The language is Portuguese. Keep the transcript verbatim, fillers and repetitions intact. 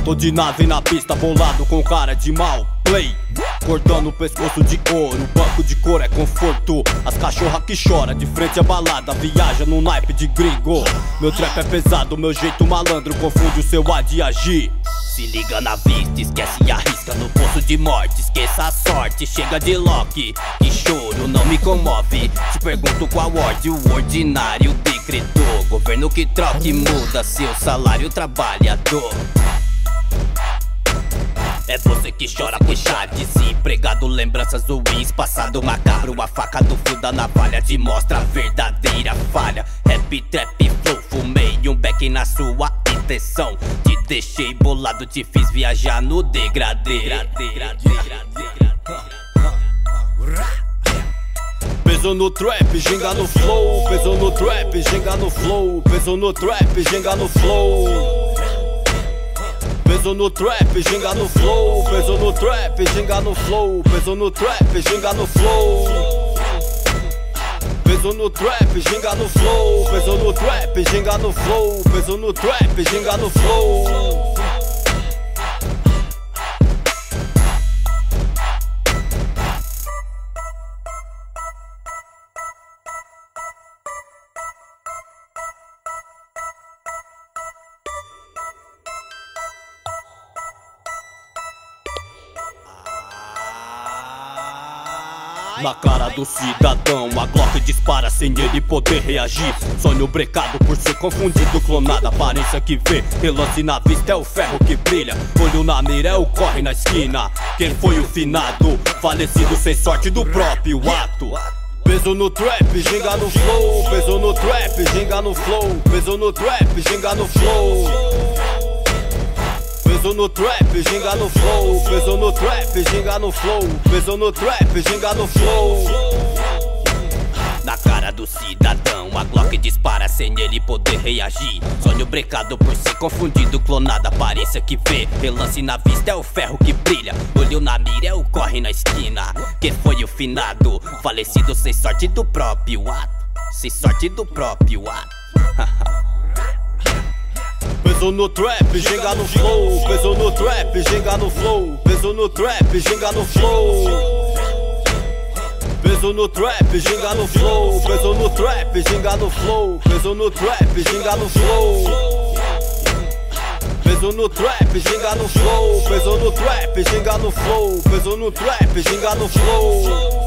Tô de nave na pista, bolado com cara de mal play. Cordão no pescoço de ouro, banco de couro é conforto. As cachorra que chora, de frente à balada, viaja no naipe de gringo. Meu trap é pesado, meu jeito malandro confunde o seu ar de agir. Se liga na vista, esquece e arrisca no poço de morte. Esqueça a sorte, chega de Loki. Que choro não me comove. Te pergunto qual ordem o ordinário decretou. Governo que troca e muda seu salário trabalhador. É você que chora por chá, desempregado, lembranças ruins, passado macabro. A faca do fio da navalha te mostra a verdadeira falha. Rap, trap, flow, fumei um beck na sua intenção. Te deixei bolado, te fiz viajar no degradê. Peso no trap, ginga no flow. Peso no trap, ginga no flow. Peso no trap, ginga no flow. Peso no trap, ginga no flow. Peso no trap, ginga no flow. Peso no trap, ginga no flow. Peso no trap, ginga no flow. Peso no trap, ginga no flow. Peso no trap, ginga no flow. Na cara do cidadão, a Glock dispara sem ele poder reagir. Sonho brecado por ser confundido, clonado, aparência que vê. Relance na vista é o ferro que brilha. Olho na mira é o corre na esquina. Quem foi o finado? Falecido sem sorte do próprio ato. Peso no trap, ginga no flow. Peso no trap, ginga no flow. Peso no trap, ginga no flow. Peso no trap, ginga no flow. Peso no trap, ginga no flow. Peso no trap, ginga no flow. Na cara do cidadão, a Glock dispara sem ele poder reagir. Sonho brecado por ser confundido, clonado, aparência que vê. Relance na vista é o ferro que brilha. Olho na mira é o corre na esquina. Quem foi o finado? Falecido sem sorte do próprio ato. Sem sorte do próprio ato. Peso no trap, ginga no flow. Peso no trap, ginga no flow. Peso no trap, ginga no flow. Peso no trap, ginga no flow. Peso no trap, ginga no flow. Peso no trap, ginga no flow. Peso no trap, ginga no flow. Peso no trap, ginga no flow. Peso no trap, ginga no flow.